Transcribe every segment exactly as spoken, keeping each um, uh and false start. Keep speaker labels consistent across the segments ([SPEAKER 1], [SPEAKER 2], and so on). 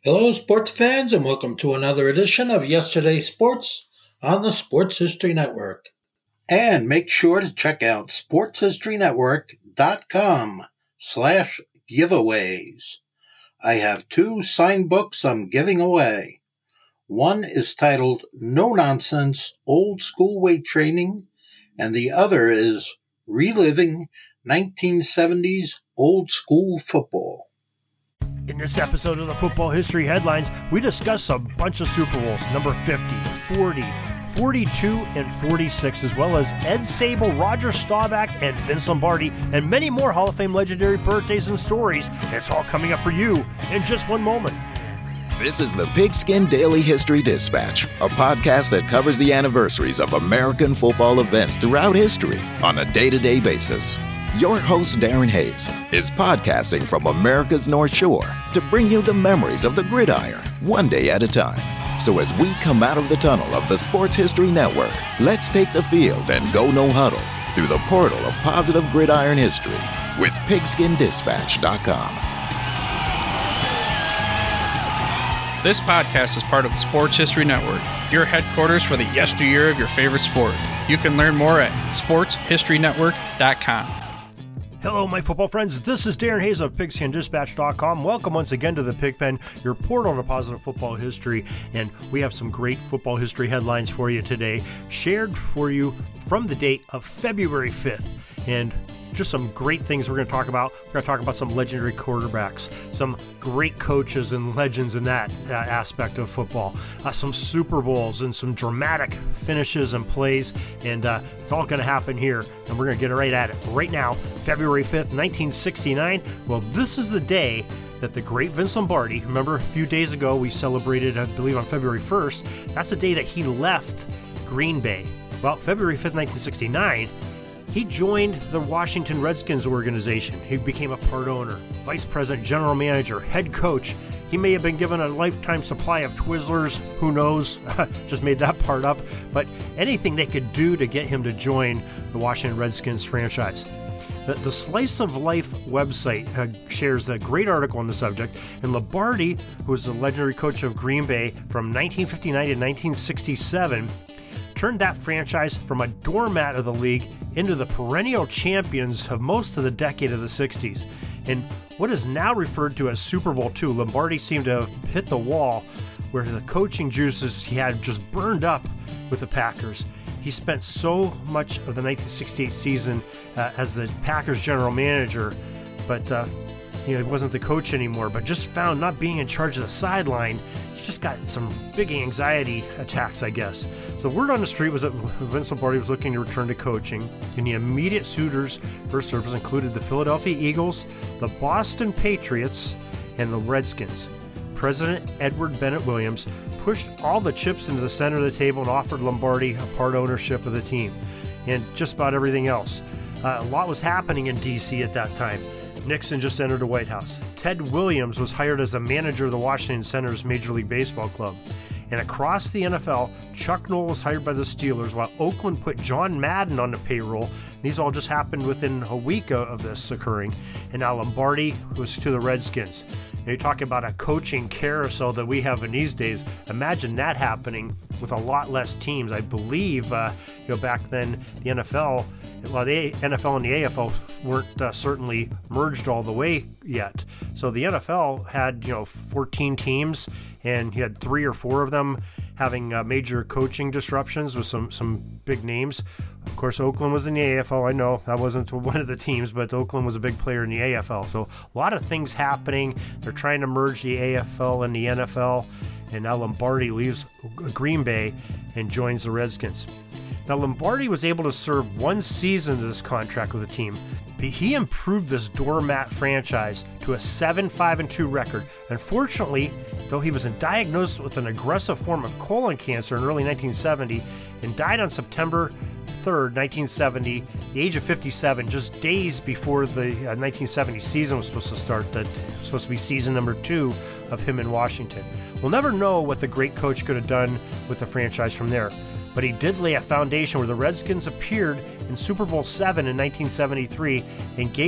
[SPEAKER 1] Hello, sports fans, and welcome to another edition of Yesterday's Sports on the Sports History Network. And make sure to check out sportshistorynetwork.com slash giveaways. I have two signed books I'm giving away. One is titled No Nonsense Old School Weight Training, and the other is Reliving nineteen seventies Old School Football.
[SPEAKER 2] In this episode of the Football History Headlines, we discuss a bunch of Super Bowls, number fifty, forty, forty-two, and forty-six, as well as Ed Sable, Roger Staubach, and Vince Lombardi, and many more Hall of Fame legendary birthdays and stories. It's all coming up for you in just one moment.
[SPEAKER 3] This is the Pigskin Daily History Dispatch, a podcast that covers the anniversaries of American football events throughout history on a day-to-day basis. Your host, Darren Hayes, is podcasting from America's North Shore to bring you the memories of the gridiron, one day at a time. So as we come out of the tunnel of the Sports History Network, let's take the field and go no huddle through the portal of positive gridiron history with pigskin dispatch dot com.
[SPEAKER 4] This podcast is part of the Sports History Network, your headquarters for the yesteryear of your favorite sport. You can learn more at sports history network dot com.
[SPEAKER 2] Hello, my football friends. This is Darren Hayes of pigskin dispatch dot com. Welcome once again to the Pigpen, your portal to positive football history. And we have some great football history headlines for you today, shared for you from the date of February fifth. And just some great things we're going to talk about. We're going to talk about some legendary quarterbacks, some great coaches and legends in that uh, aspect of football, uh, some Super Bowls and some dramatic finishes and plays, and uh, it's all going to happen here, and we're going to get right at it right now. February fifth, nineteen sixty-nine. Well, this is the day that the great Vince Lombardi, remember a few days ago we celebrated, I believe on February first, that's the day that he left Green Bay. Well, February fifth, nineteen sixty-nine, he joined the Washington Redskins organization. He became a part owner, vice president, general manager, head coach. He may have been given a lifetime supply of Twizzlers, who knows, just made that part up, but anything they could do to get him to join the Washington Redskins franchise. The, the Slice of Life website uh, shares a great article on the subject, and Lombardi, who was the legendary coach of Green Bay from nineteen fifty-nine to nineteen sixty-seven, turned that franchise from a doormat of the league into the perennial champions of most of the decade of the sixties. And what is now referred to as Super Bowl two, Lombardi seemed to have hit the wall where the coaching juices he had just burned up with the Packers. He spent so much of the nineteen sixty-eight season uh, as the Packers general manager, but uh, you know, he wasn't the coach anymore, but just found not being in charge of the sideline, he just got some big anxiety attacks, I guess. So the word on the street was that Vince Lombardi was looking to return to coaching, and the immediate suitors for service included the Philadelphia Eagles, the Boston Patriots, and the Redskins. President Edward Bennett Williams pushed all the chips into the center of the table and offered Lombardi a part ownership of the team, and just about everything else. Uh, a lot was happening in D C at that time. Nixon just entered the White House. Ted Williams was hired as the manager of the Washington Senators Major League Baseball club. And across the N F L, Chuck Noll was hired by the Steelers, while Oakland put John Madden on the payroll. These all just happened within a week of this occurring. And now Lombardi was to the Redskins. Now you're talking about a coaching carousel that we have in these days. Imagine that happening with a lot less teams. I believe, uh, you know, back then the N F L, well, the N F L and the A F L weren't uh, certainly merged all the way yet. So the N F L had, you know, fourteen teams, and you had three or four of them having uh, major coaching disruptions with some, some big names. Of course, Oakland was in the A F L. I know that wasn't one of the teams, but Oakland was a big player in the A F L. So a lot of things happening. They're trying to merge the A F L and the N F L, and now Lombardi leaves Green Bay and joins the Redskins. Now, Lombardi was able to serve one season of this contract with the team, but he improved this doormat franchise to a seven five and two record. Unfortunately, though he was diagnosed with an aggressive form of colon cancer in early nineteen seventy and died on September third, nineteen seventy, at the age of fifty-seven, just days before the uh, nineteen seventy season was supposed to start, that was supposed to be season number two of him in Washington. We'll never know what the great coach could have done with the franchise from there, but he did lay a foundation where the Redskins appeared in Super Bowl seven in nineteen seventy-three and gave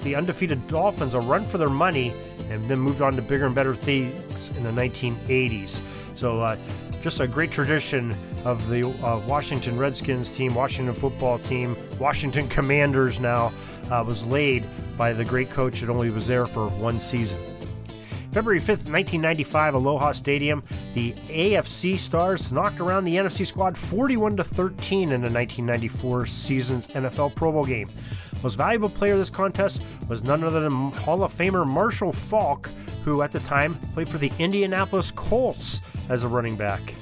[SPEAKER 2] the undefeated Dolphins a run for their money and then moved on to bigger and better things in the nineteen eighties. So uh, just a great tradition of the uh, Washington Redskins team, Washington football team, Washington Commanders now, uh, was laid by the great coach that only was there for one season. February fifth, nineteen ninety-five, Aloha Stadium, the A F C Stars knocked around the N F C squad forty-one to thirteen in the nineteen ninety-four season's N F L Pro Bowl game. Most valuable player of this contest was none other than Hall of Famer Marshall Faulk, who at the time played for the Indianapolis Colts as a running back.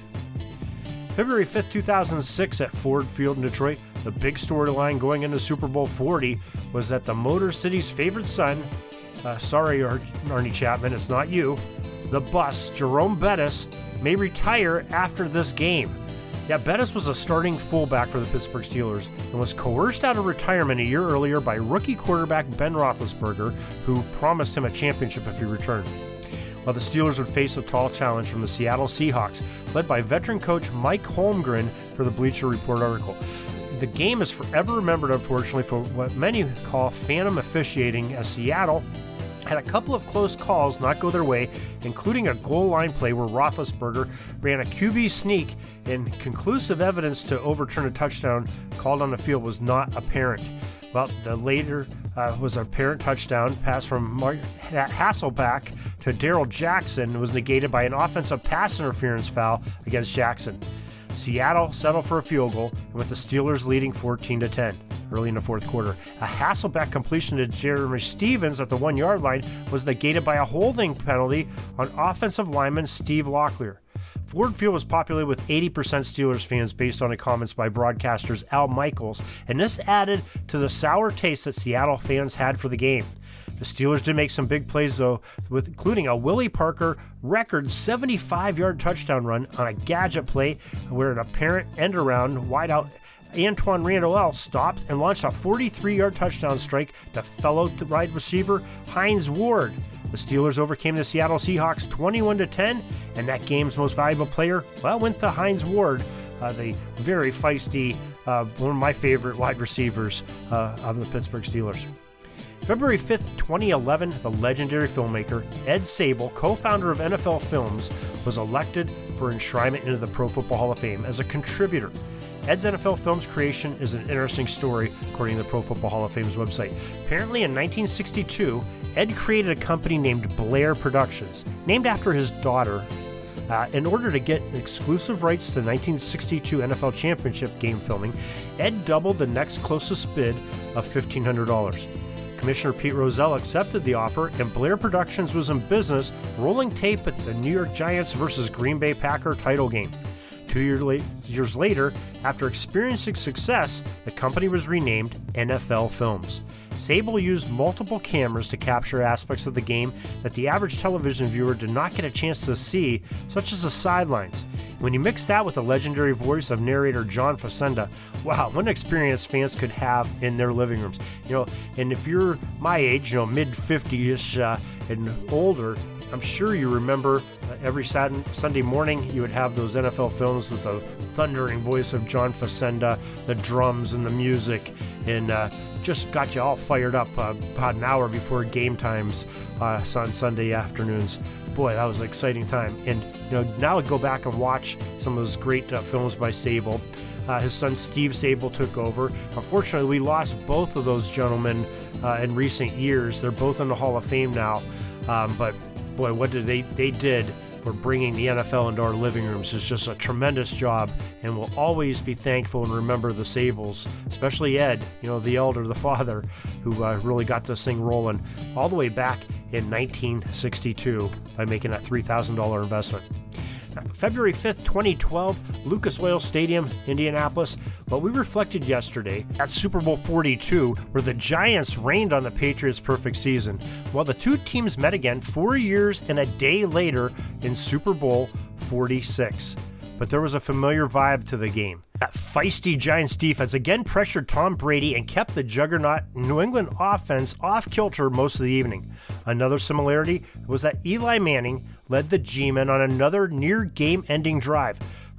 [SPEAKER 2] February fifth, two thousand six, at Ford Field in Detroit, the big storyline going into Super Bowl forty was that the Motor City's favorite son, uh, sorry Ar- Arnie Chapman, it's not you, the bus, Jerome Bettis, may retire after this game. Yeah, Bettis was a starting fullback for the Pittsburgh Steelers and was coerced out of retirement a year earlier by rookie quarterback Ben Roethlisberger, who promised him a championship if he returned. While the Steelers would face a tall challenge from the Seattle Seahawks, led by veteran coach Mike Holmgren for the Bleacher Report article. The game is forever remembered, unfortunately, for what many call phantom officiating, as Seattle had a couple of close calls not go their way, including a goal line play where Roethlisberger ran a Q B sneak, and conclusive evidence to overturn a touchdown called on the field was not apparent. Well, the later uh, was a apparent touchdown pass from Mark Hasselbeck to Darrell Jackson was negated by an offensive pass interference foul against Jackson. Seattle settled for a field goal, and with the Steelers leading fourteen to ten early in the fourth quarter. A Hasselbeck completion to Jeremy Stevens at the one-yard line was negated by a holding penalty on offensive lineman Steve Locklear. Ford Field was populated with eighty percent Steelers fans based on the comments by broadcasters Al Michaels, and this added to the sour taste that Seattle fans had for the game. The Steelers did make some big plays, though, with including a Willie Parker record seventy-five-yard touchdown run on a gadget play where an apparent end-around wideout Antoine Randall stopped and launched a forty-three-yard touchdown strike to fellow wide receiver Hines Ward. The Steelers overcame the Seattle Seahawks twenty-one to ten, and that game's most valuable player, well, went to Hines Ward, uh, the very feisty, uh, one of my favorite wide receivers uh, of the Pittsburgh Steelers. February fifth, twenty eleven, the legendary filmmaker Ed Sabol, co-founder of N F L Films, was elected for enshrinement into the Pro Football Hall of Fame as a contributor. Ed's N F L Films creation is an interesting story, according to the Pro Football Hall of Fame's website. Apparently in nineteen sixty-two, Ed created a company named Blair Productions, named after his daughter, uh, in order to get exclusive rights to the nineteen sixty-two N F L Championship game filming. Ed doubled the next closest bid of fifteen hundred dollars. Commissioner Pete Rozelle accepted the offer, and Blair Productions was in business rolling tape at the New York Giants versus Green Bay Packer title game. Two year la- years later, after experiencing success, the company was renamed N F L Films. Sabol used multiple cameras to capture aspects of the game that the average television viewer did not get a chance to see, such as the sidelines. When you mix that with the legendary voice of narrator John Facenda, wow, what an experience fans could have in their living rooms. You know, and if you're my age, you know, mid fifties uh, and older, I'm sure you remember uh, every Saturday, Sunday morning you would have those N F L Films with the thundering voice of John Facenda, the drums and the music, and uh, just got you all fired up uh, about an hour before game times uh, on Sunday afternoons. Boy, that was an exciting time. And you know, now I go back and watch some of those great uh, films by Sabol. Uh, his son Steve Sabol took over. Unfortunately, we lost both of those gentlemen uh, in recent years. They're both in the Hall of Fame now. Um, but boy, what did they they did for bringing the N F L into our living rooms is just a tremendous job, and we'll always be thankful and remember the Sabols, especially Ed, you know, the elder, the father, who uh, really got this thing rolling all the way back in nineteen sixty-two by making that three thousand dollars investment. Now, February fifth, twenty twelve, Lucas Oil Stadium, Indianapolis. Well, we reflected yesterday at Super Bowl forty-two, where the Giants reigned on the Patriots' perfect season, while the two teams met again four years and a day later in Super Bowl forty-six. But there was a familiar vibe to the game. That feisty Giants defense again pressured Tom Brady and kept the juggernaut New England offense off kilter most of the evening. Another similarity was that Eli Manning led the G-Men on another near game-ending drive.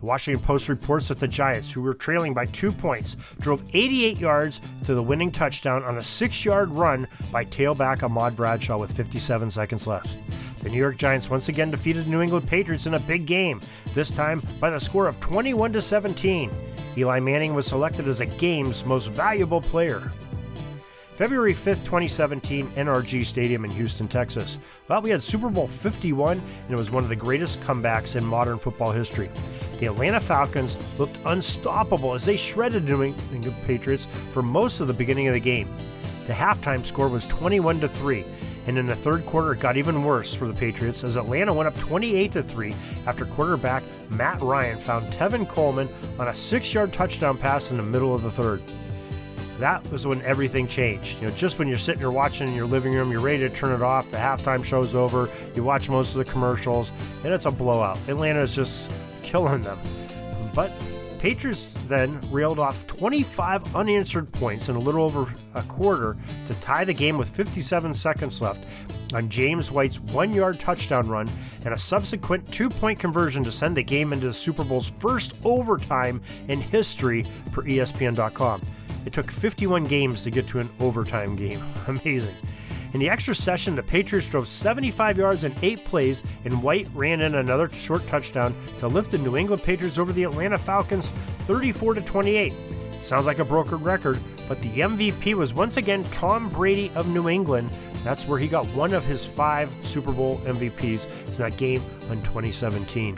[SPEAKER 2] The Washington Post reports that the Giants, who were trailing by two points, drove eighty-eight yards to the winning touchdown on a six-yard run by tailback Ahmad Bradshaw with fifty-seven seconds left. The New York Giants once again defeated the New England Patriots in a big game, this time by the score of twenty-one to seventeen. Eli Manning was selected as the game's most valuable player. February fifth, twenty seventeen, N R G Stadium in Houston, Texas. Well, we had Super Bowl fifty-one, and it was one of the greatest comebacks in modern football history. The Atlanta Falcons looked unstoppable as they shredded the New England Patriots for most of the beginning of the game. The halftime score was twenty-one to three, and in the third quarter it got even worse for the Patriots as Atlanta went up twenty-eight to three after quarterback Matt Ryan found Tevin Coleman on a six-yard touchdown pass in the middle of the third. That was when everything changed. You know, just when you're sitting there watching in your living room, you're ready to turn it off, the halftime show's over, you watch most of the commercials, and it's a blowout. Atlanta is just killing them. But Patriots then reeled off twenty-five unanswered points in a little over a quarter to tie the game with fifty-seven seconds left on James White's one-yard touchdown run and a subsequent two-point conversion to send the game into the Super Bowl's first overtime in history per E S P N dot com. It took fifty-one games to get to an overtime game. Amazing. In the extra session, the Patriots drove seventy-five yards in eight plays, and White ran in another short touchdown to lift the New England Patriots over the Atlanta Falcons thirty-four to twenty-eight. Sounds like a broken record, but the M V P was once again Tom Brady of New England. That's where he got one of his five Super Bowl M V Ps in that game in twenty seventeen.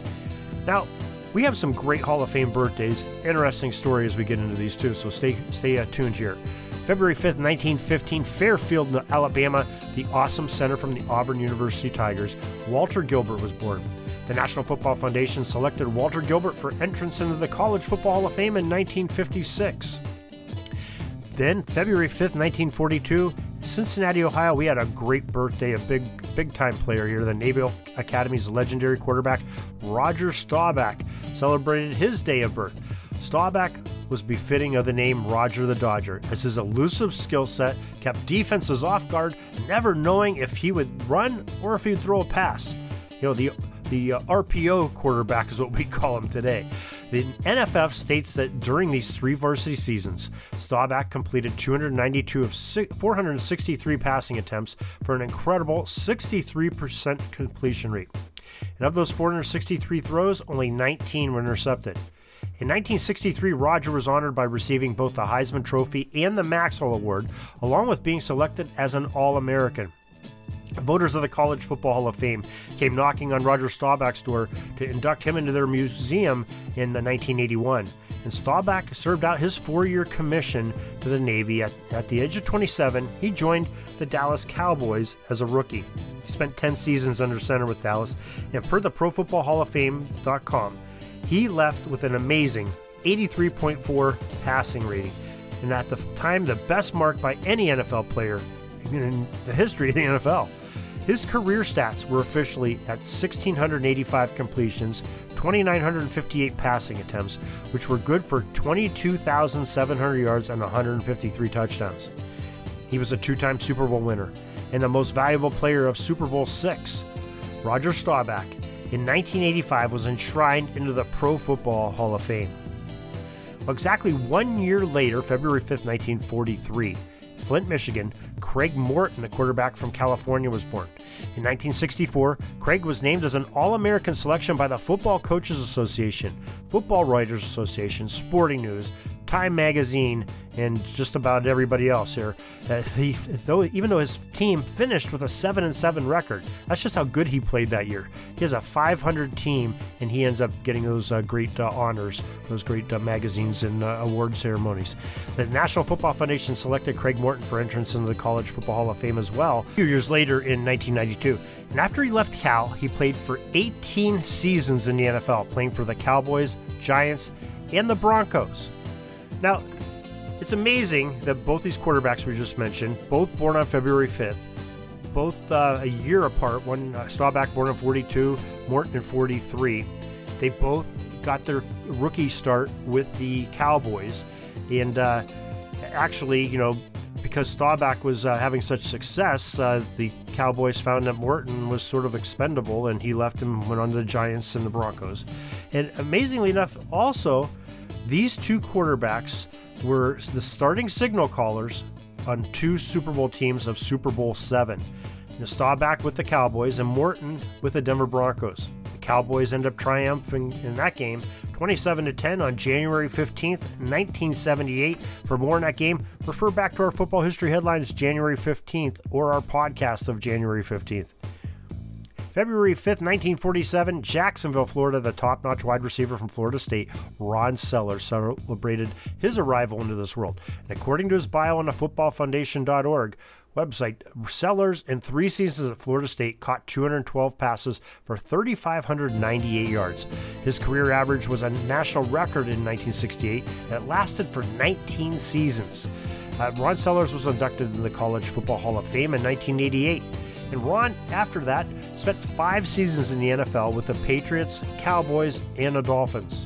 [SPEAKER 2] Now, we have some great Hall of Fame birthdays. Interesting story as we get into these too, so stay stay uh, tuned here. February fifth, nineteen fifteen, Fairfield, Alabama, the awesome center from the Auburn University Tigers, Walter Gilbert was born. The National Football Foundation selected Walter Gilbert for entrance into the College Football Hall of Fame in nineteen fifty-six. Then, February fifth, nineteen forty-two, Cincinnati, Ohio, we had a great birthday, a big, big-time player here. The Naval Academy's legendary quarterback, Roger Staubach, celebrated his day of birth. Staubach was befitting of the name Roger the Dodger, as his elusive skill set kept defenses off guard, never knowing if he would run or if he'd throw a pass. You know, the the uh, R P O quarterback is what we call him today. The N F F states that during these three varsity seasons, Staubach completed two hundred ninety-two of four hundred sixty-three passing attempts for an incredible sixty-three percent completion rate. And of those four hundred sixty-three throws, only nineteen were intercepted. In nineteen sixty-three, Roger was honored by receiving both the Heisman Trophy and the Maxwell Award, along with being selected as an All-American. Voters of the College Football Hall of Fame came knocking on Roger Staubach's door to induct him into their museum in nineteen eighty-one. And Staubach served out his four-year commission to the Navy. At, at the age of twenty-seven, he joined the Dallas Cowboys as a rookie. He spent ten seasons under center with Dallas, and per the Pro Football Hall of Fame dot com, he left with an amazing eighty-three point four passing rating, and at the time the best mark by any N F L player in the history of the N F L. His career stats were officially at one thousand six hundred eighty-five completions, two thousand nine hundred fifty-eight passing attempts, which were good for twenty-two thousand seven hundred yards and one hundred fifty-three touchdowns. He was a two-time Super Bowl winner and the most valuable player of Super Bowl six. Roger Staubach, in nineteen eighty-five, was enshrined into the Pro Football Hall of Fame. Well, exactly one year later, February fifth, nineteen forty-three, Flint, Michigan, Craig Morton, a quarterback from California, was born. In nineteen sixty-four, Craig was named as an All-American selection by the Football Coaches Association, Football Writers Association, Sporting News, Time Magazine, and just about everybody else here. Uh, he, though, even though his team finished with a seven and seven record, that's just how good he played that year. He has a five hundred team, and he ends up getting those uh, great uh, honors, those great uh, magazines and uh, award ceremonies. The National Football Foundation selected Craig Morton for entrance into the College Football Hall of Fame as well, a few years later in nineteen ninety-two. And after he left Cal, he played for eighteen seasons in the N F L, playing for the Cowboys, Giants, and the Broncos. Now, it's amazing that both these quarterbacks we just mentioned, both born on February fifth, both uh, a year apart, one uh, Staubach born in forty-two, Morton in forty-three. They both got their rookie start with the Cowboys. And uh, actually, you know, because Staubach was uh, having such success, uh, the Cowboys found that Morton was sort of expendable, and he left him, went on to the Giants and the Broncos. And amazingly enough, also, these two quarterbacks were the starting signal callers on two Super Bowl teams of Super Bowl seven. Staubach with the Cowboys and Morton with the Denver Broncos. The Cowboys end up triumphing in that game twenty-seven to ten on January fifteenth, nineteen seventy-eight. For more on that game, refer back to our Football History Headlines January fifteenth or our podcast of January fifteenth. February fifth, nineteen forty-seven, Jacksonville, Florida, the top-notch wide receiver from Florida State, Ron Sellers, celebrated his arrival into this world. And according to his bio on the football foundation dot org website, Sellers in three seasons at Florida State caught two hundred twelve passes for three thousand five hundred ninety-eight yards. His career average was a national record in nineteen sixty-eight, and it lasted for nineteen seasons. Uh, Ron Sellers was inducted into the College Football Hall of Fame in nineteen eighty-eight. And Ron, after that, spent five seasons in the N F L with the Patriots, Cowboys, and the Dolphins.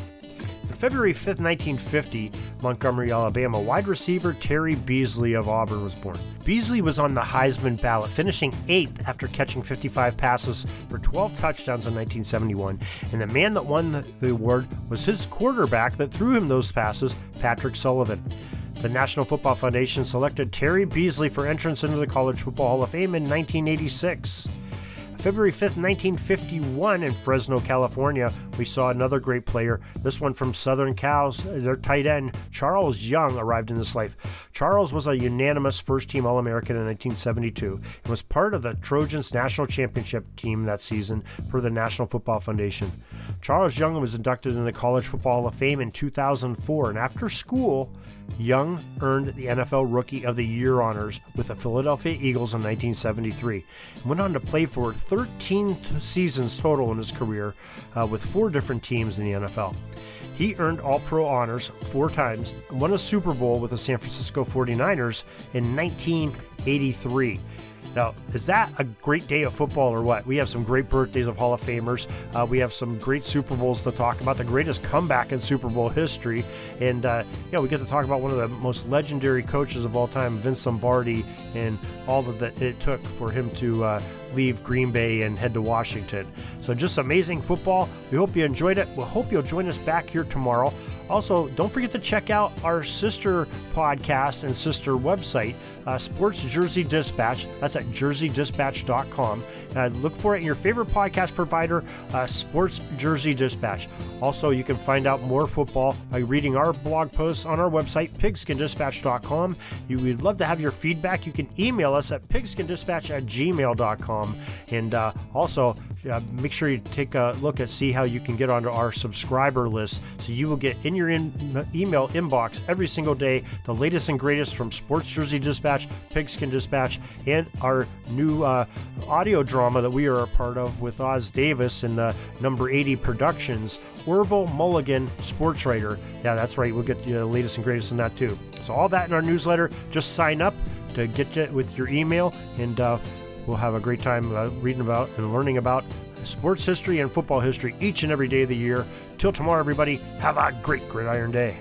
[SPEAKER 2] On February fifth, nineteen fifty, Montgomery, Alabama, wide receiver Terry Beasley of Auburn was born. Beasley was on the Heisman ballot, finishing eighth after catching fifty-five passes for twelve touchdowns in nineteen seventy-one. And the man that won the award was his quarterback that threw him those passes, Patrick Sullivan. The National Football Foundation selected Terry Beasley for entrance into the College Football Hall of Fame in nineteen eighty-six. February fifth, nineteen fifty-one, in Fresno, California, we saw another great player. This one from Southern Cal's, their tight end, Charles Young, arrived in this life. Charles was a unanimous first-team All-American in nineteen seventy-two and was part of the Trojans national championship team that season for the National Football Foundation. Charles Young was inducted in the College Football Hall of Fame in two thousand four, and after school, Young earned the N F L Rookie of the Year honors with the Philadelphia Eagles in nineteen seventy-three and went on to play for thirteen seasons total in his career uh, with four different teams in the N F L. He earned All-Pro honors four times and won a Super Bowl with the San Francisco forty-niners in nineteen eighty-three. Now, is that a great day of football or what? We have some great birthdays of Hall of Famers. Uh, we have some great Super Bowls to talk about, the greatest comeback in Super Bowl history. And, uh, you know, we get to talk about one of the most legendary coaches of all time, Vince Lombardi, and all that it took for him to uh, leave Green Bay and head to Washington. So just amazing football. We hope you enjoyed it. We hope you'll join us back here tomorrow. Also, don't forget to check out our sister podcast and sister website, uh, Sports Jersey Dispatch. That's at jersey dispatch dot com. Uh, look for it in your favorite podcast provider, uh, Sports Jersey Dispatch. Also, you can find out more football by reading our blog posts on our website, pigskin dispatch dot com. You would love to have your feedback. You can email us at pigskin dispatch at gmail dot com. And uh, also, uh, make sure you take a look at see how you can get onto our subscriber list so you will get in your in, email inbox every single day the latest and greatest from Sports Jersey Dispatch, Pigskin Dispatch, and our new uh, audio drama that we are a part of with Oz Davis and uh, Number eighty Productions, Orville Mulligan, sports writer. Yeah, that's right. We'll get you the latest and greatest in that too. So all that in our newsletter. Just sign up to get it with your email, and uh, we'll have a great time uh, reading about and learning about sports history and football history each and every day of the year. Till tomorrow, everybody, have a great Gridiron Day.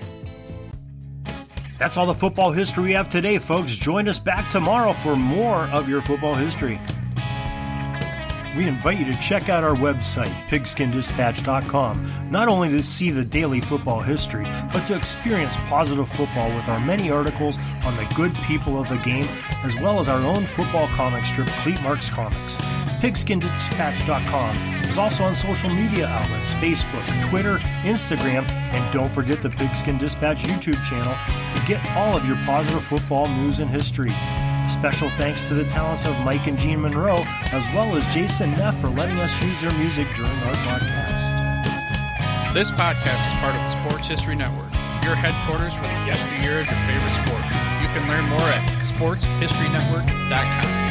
[SPEAKER 2] That's all the football history we have today, folks. Join us back tomorrow for more of your football history. We invite you to check out our website, pigskin dispatch dot com, not only to see the daily football history, but to experience positive football with our many articles on the good people of the game, as well as our own football comic strip, Cleat Marks Comics. pigskin dispatch dot com is also on social media outlets, Facebook, Twitter, Instagram, and don't forget the Pigskin Dispatch YouTube channel to get all of your positive football news and history. Special thanks to the talents of Mike and Gene Monroe, as well as Jason Neff for letting us use their music during our podcast.
[SPEAKER 4] This podcast is part of the Sports History Network, your headquarters for the yesteryear of your favorite sport. You can learn more at sports history network dot com.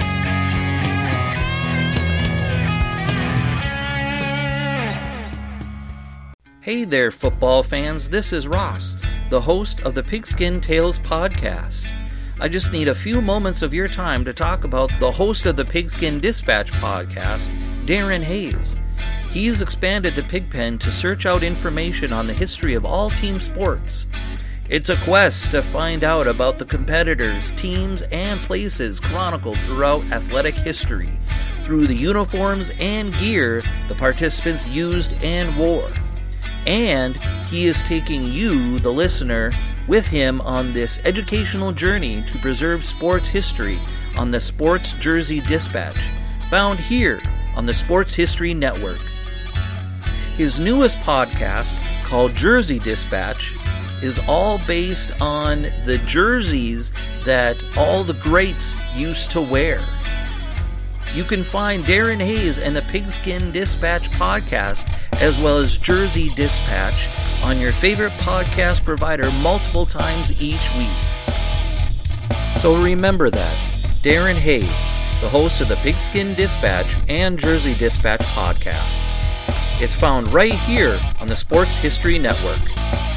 [SPEAKER 5] Hey there, football fans. This is Ross, the host of the Pigskin Tales podcast. I just need a few moments of your time to talk about the host of the Pigskin Dispatch podcast, Darren Hayes. He's expanded the Pigpen to search out information on the history of all team sports. It's a quest to find out about the competitors, teams, and places chronicled throughout athletic history through the uniforms and gear the participants used and wore. And he is taking you, the listener, with him on this educational journey to preserve sports history on the Sports Jersey Dispatch, found here on the Sports History Network. His newest podcast, called Jersey Dispatch, is all based on the jerseys that all the greats used to wear. You can find Darren Hayes and the Pigskin Dispatch podcast, as well as Jersey Dispatch, on your favorite podcast provider multiple times each week. So remember that, Darren Hayes, the host of the Pigskin Dispatch and Jersey Dispatch podcasts. It's found right here on the Sports History Network.